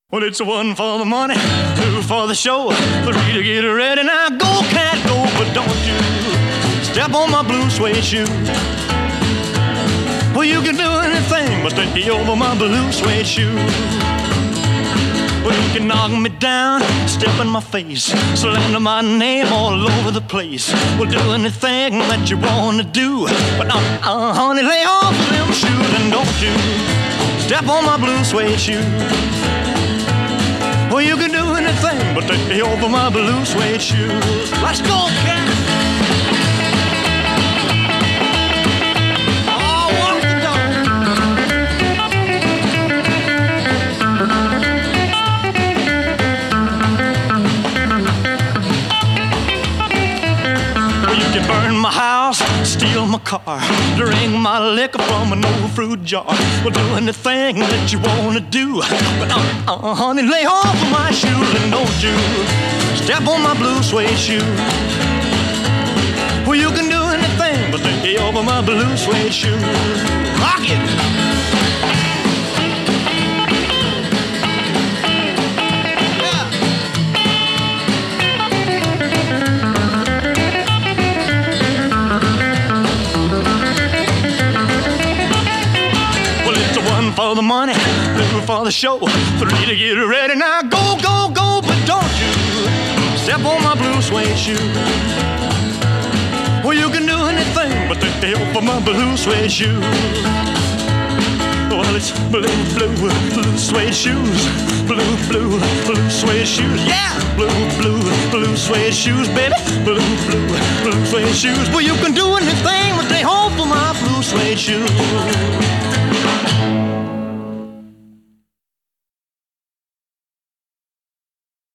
Well, it's one for the money, two for the show, three to get ready. Now go, cat, go, but don't you step on my blue suede shoe. Well, you can do anything but stay over my blue suede shoe. Well, you can knock me down, step in my face, slander my name all over the place. Well, do anything that you want to do, but honey, lay off them shoes and don't you step on my blue suede shoe. Well, you can do anything but stay over my blue suede shoes. Let's go, cat! Burn my house, steal my car, drink my liquor from an old fruit jar. Well, do anything that you wanna do, but honey, lay off of my shoes and don't you step on my blue suede shoe. Well, you can do anything but stay over my blue suede shoe. Rock it! For the money, two for the show, three to get ready. Now go, go, go, but don't you step on my blue suede shoe. Well, you can do anything but stay over my blue suede shoe. Well, it's blue, blue, blue suede shoes, blue, blue, blue suede shoes. Yeah, blue, blue, blue suede shoes, baby, blue, blue, blue suede shoes. Well, you can do anything but stay home for my blue suede shoes.